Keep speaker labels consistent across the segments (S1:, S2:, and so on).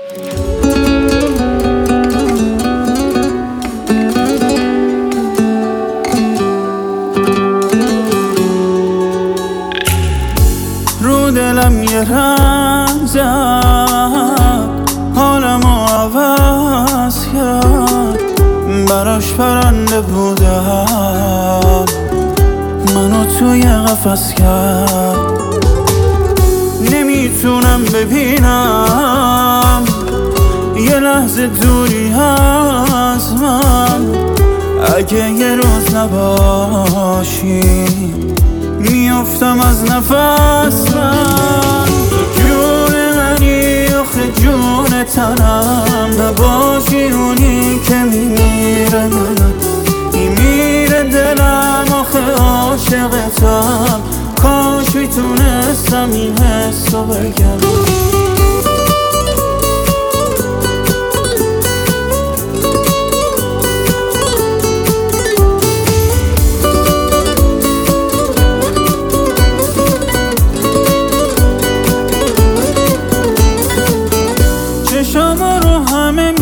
S1: رو دلم یه رنگ زد، حالمو عوض کرد، براش پرنده بودم، منو توی قفس کرد. نمیتونم ببینم یه لحظه دوری از من، اگه یه روز نباشی میافتم از نفس. من تو جون منی آخه جون تنم، نباشی اونی که میمیره منم، میمیره دلم آخه عاشقتم، کاش میتونستم این حسو بگم. چشامو رو همه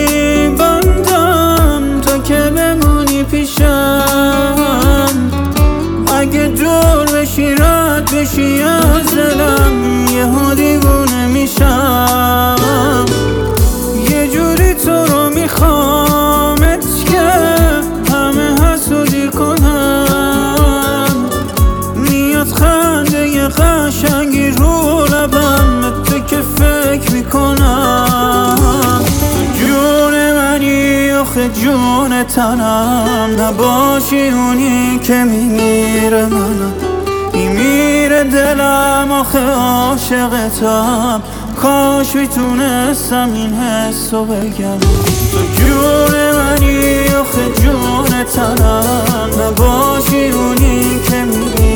S1: میبندم تا که بمونی پیشم، اگه دور بشی رد بشی از دلم یهو دیوونه میشم. یه جوری تو رو میخوامت که همه حسودی کنم، میاد خنده یه قشنگی رو لبم تو که فکر میکنم. جون منی آخه جون تنم، نباشی اونی که میمیره منم، میمیره دلم آخه عاشقتم، کاش میتونستم این حسو بگم. تو جون منی آخه جون تنم، نباشی اونی که میمیره